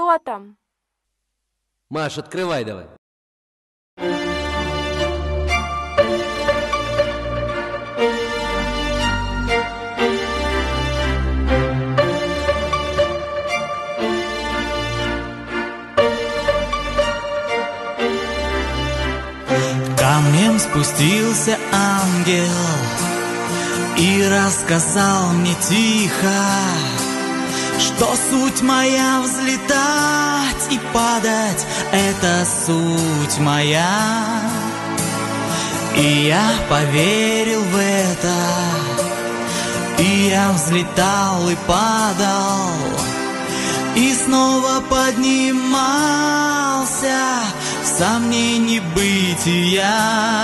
Кто там? Маш, открывай давай. Камнем спустился ангел и рассказал мне тихо, что суть моя взлетать и падать — это суть моя. И я поверил в это, и я взлетал и падал, и снова поднимался в сомнении бытия.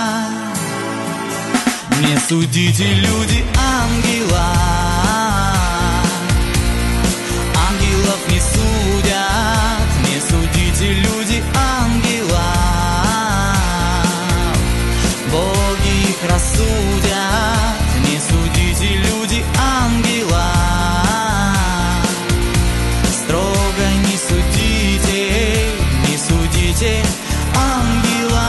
Не судите, люди, ангела, ангелов не судят. Не судите, люди, ангела, боги их рассудят. Не судите, люди, ангела, строго не судите, не судите ангела.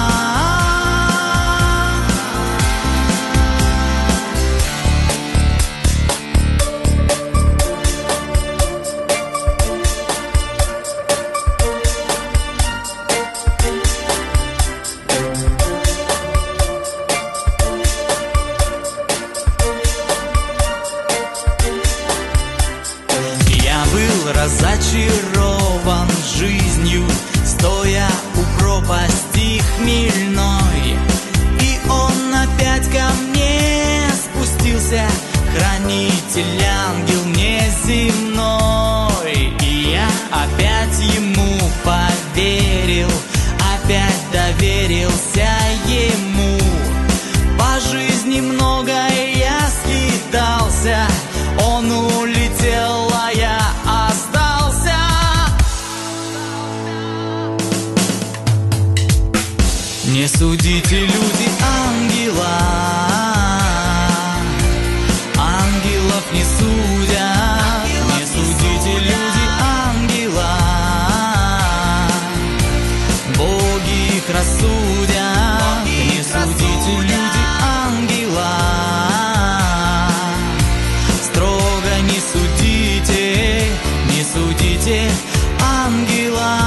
Разочарован жизнью, стоя у пропасти хмельной. И он опять ко мне спустился, хранитель, ангел неземной. И я опять ему поверил, опять доверился ему. По жизни многое я скитался, он улетел, а я остался. Не судите, люди, ангела, ангелов не судят. Не судите, люди, ангела, боги их рассудят. Не судите, люди, ангела, строго не судите, не судите ангела.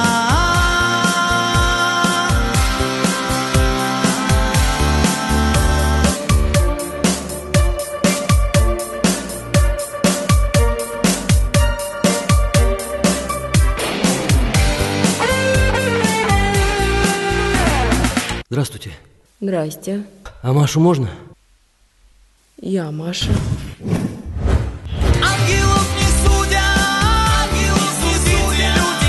Здравствуйте. Здрасте. А Машу можно? Я Маша. Ангелов не судят, ангелов судите, люди,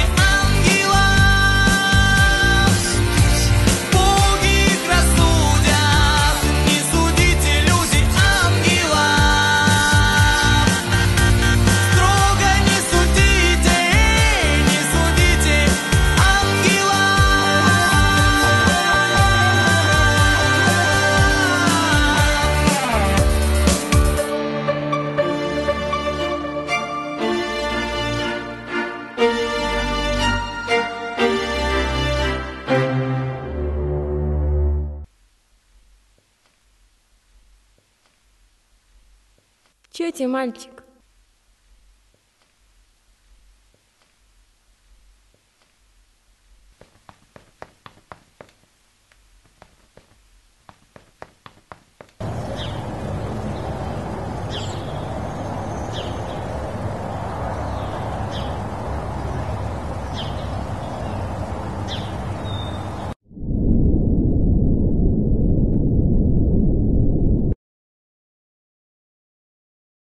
ангелов, боги их рассудят. Не судите, люди, ангелов, строго не судите ангелов. Чё тебе, мальчик?